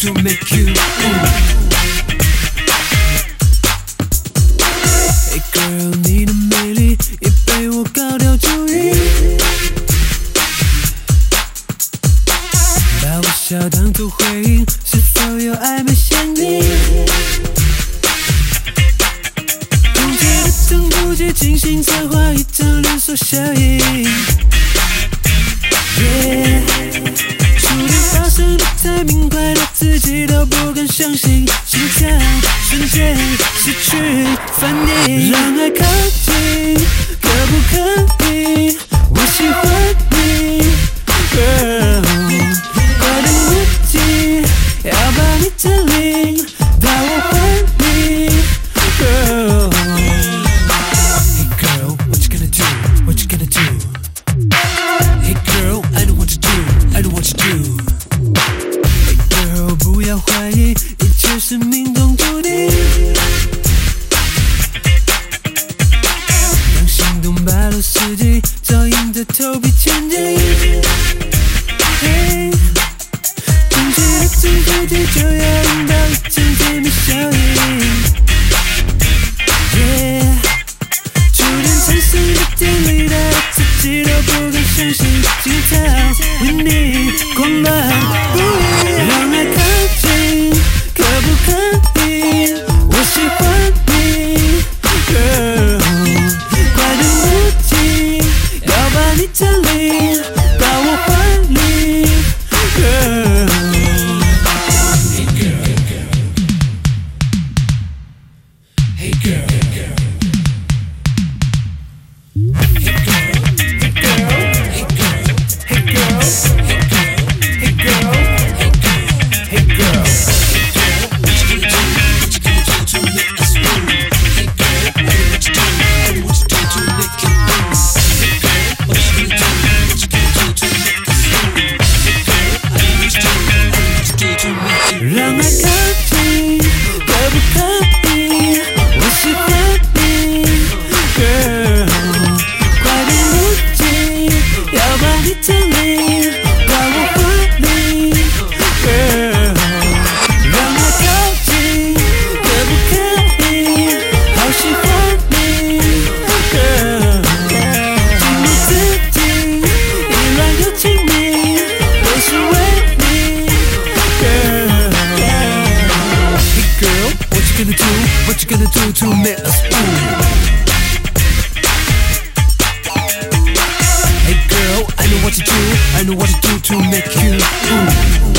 to make you ooh. Hey girl， 你的美丽也被我高调注意，把我笑当作回应，是否有暧昧嫌疑？同街的等不及精心策划一场连锁效应。触电发生的太明快，到自己都不敢相信，心跳瞬间失去反应。让爱靠近，可不可以？我喜欢你 ，Girl， 快等不及，要把你占领，到我怀里 ，Girl。Hey girl，what you gonna do？What you gonna do？Hey girl，I know what to do，I know what to do。Hey girl，不要怀疑，一切是命中注定。让心动败露司机，早硬着头皮前进。Hey， 同街的正途径就要引导一场甜蜜效应。Yeah， 触电产生的电力，到自己都不敢相信，心跳为你狂乱不已。让爱靠近，可不可以？我喜欢你 ，Girl， 快等不及，要把你占领，到我怀里 ，Girl。Hey girl，Hey girl，Hey girl，让爱靠近，可不可以？我喜欢你 ，Girl， 快点不及，要把你占领，到我怀里 ，Girl， 让爱靠近，可不可以？好喜欢你 ，Girl， 尽我自己，依然有亲密，都是为你 ，Girl。Hey girl，what you gonna do？What you gonna do to make us ooh？Hey girl，I know what to do，I know what to do to make you ooh。